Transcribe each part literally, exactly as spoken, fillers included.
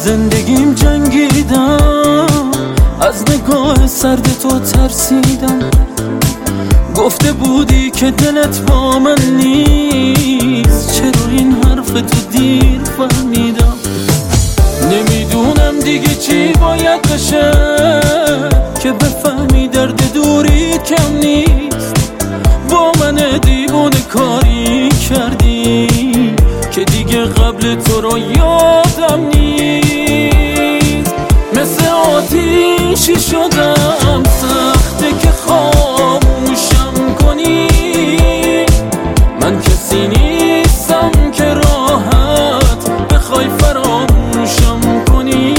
زندگیم جنگیدم، از نگاه سرد تو ترسیدم. گفته بودی که دلت با من نیست، چرا این حرف تو دیر فهمیدم. نمیدونم دیگه چی باید بشه که بفهمی درد دوری کم نیست. با من دیوونه کاری کردی که دیگه قبل تو رو یادم نیست. مثل آتیشی شدم، سخته که خاموشم کنی. من کسی نیستم که راحت بخوای فراموشم کنی.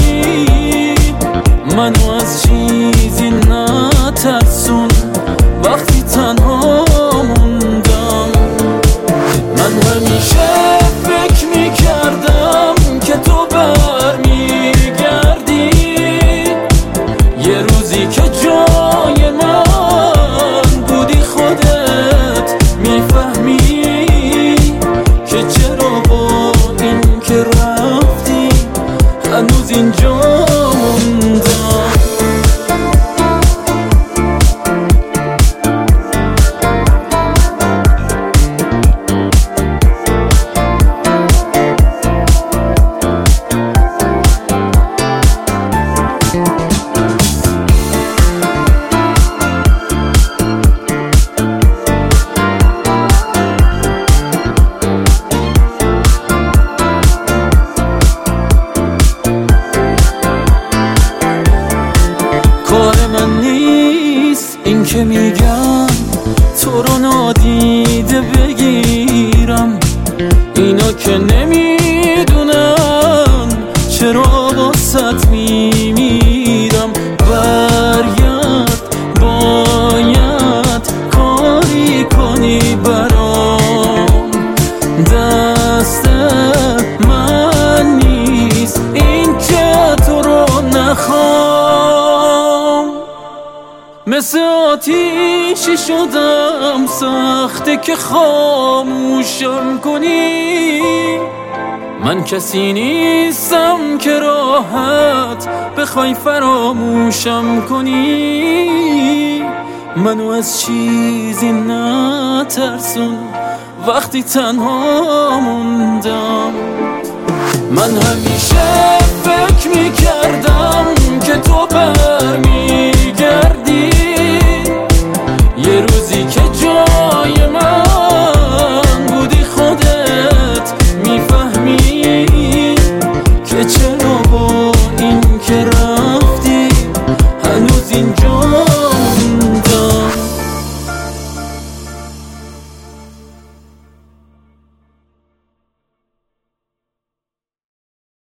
منو از چیزی نترسون وقتی تنها موندم. من همیشه فکر میکردم که تو برمیگردی، یه روزی که جای من بودی خودت میفهمی که چرا با این که رفتی هنوز اینجا موندم. کار من نیست این که میگم تو رو نادیده بگیرم. اینا که نمیدونن چرا واسط میمیرم. برگرد، باید کاری کنی برام. دست من نیست این که تو رو نخوام. مثل آتیشی شدم، سخته که خاموشم کنی. من کسی نیستم که راحت بخوای فراموشم کنی. منو از چیزی نترسون وقتی تنها موندم. من همیشه فکر میکردم که تو برمی